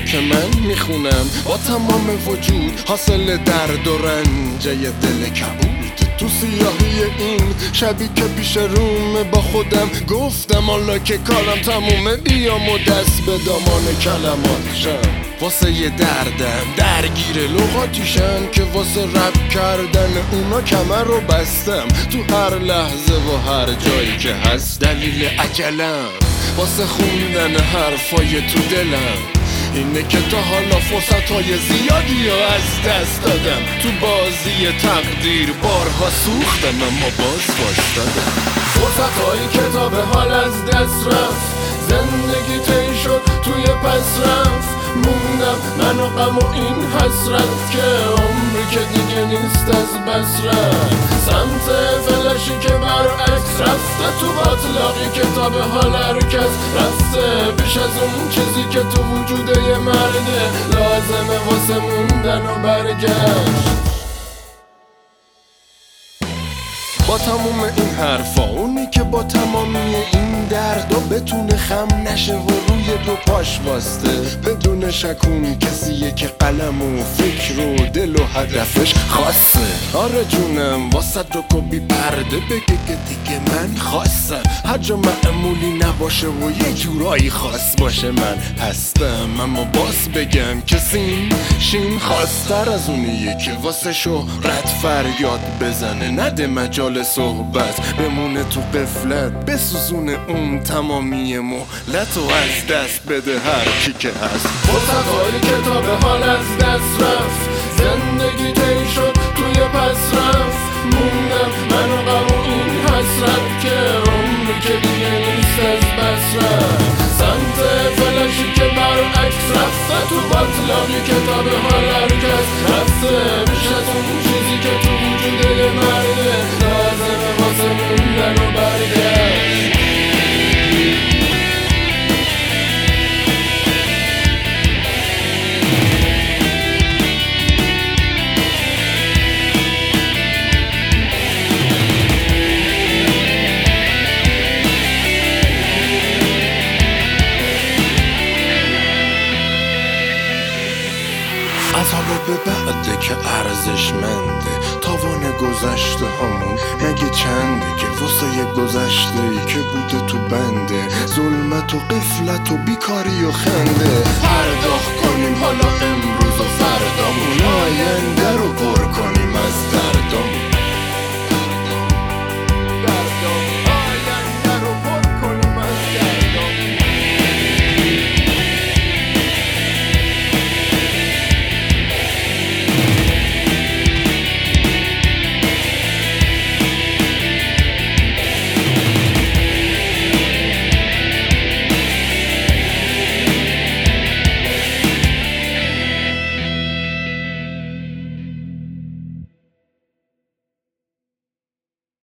که من میخونم با تمام وجود حاصل درد و رنجه دل کبود. تو سیاهی این شبی که پیش رومه با خودم گفتم حالا که کارم تمومه بیام و دست به دامان کلمات شم. واسه یه دردم درگیر لغاتیشن که واسه رب کردن اونا کمر رو بستم. تو هر لحظه و هر جایی که هست دلیل عجلم واسه خوندن حرفای تو دلم اینه که تا حالا فرصتهای زیادی رو از دست دادم. تو بازی تقدیر بارها سوختم اما باز وایستادم. فرصتهای کتاب حال از دست رفت، زندگی طی شد توی پس رفت. موندم من و غم و این حسرت که عمری که دیگه نیست از بس رفت. سمت فلشی که برعکس رفته تو باطلاقی کتاب حال هر کس رفته. بیش از اون چیزی که تو وجود یه مرده لازمه واسه موندن و برگشت. با تموم این حرفا اونی که با تمامی این دردا بتونه خم نشه و روی دو پاش واسته بدون شکون کسیه که قلم و فکر و دل و هدفش خاصه. آره جونم واسه رو که بی پرده بگه که دیگه من خواستم هر جا معمولی نباشه و یه جورایی خاص باشه من هستم. اما باز بگم که شین خواستر از اونیه که واسه شهرت فریاد بزنه نده مجال صحبت بمونه تو قفلت بسوزونه اون تمامی مهلت و از دست بده هر کی که هست. فرصتهای کتاب حال از دست رفت، زندگی طی شد توی پس رفت. موندم من و غم و این حسرت که عمری که دیگه نیست از بس رفت. سمت فلشی که برعکس رفته تو باطلاقی کتاب حال هر کس رفته. بیش از اون چیزی که تو وجود یه مرده لازمه واسه موندن و برگشت. از حالا به بعده که ارزشمنده تاوان گذشته همون مگه چنده که واسه یه گذشته ای که بوده تو بنده ظلمت و قفلت و بیکاری و خنده پرداخت کنیم حالا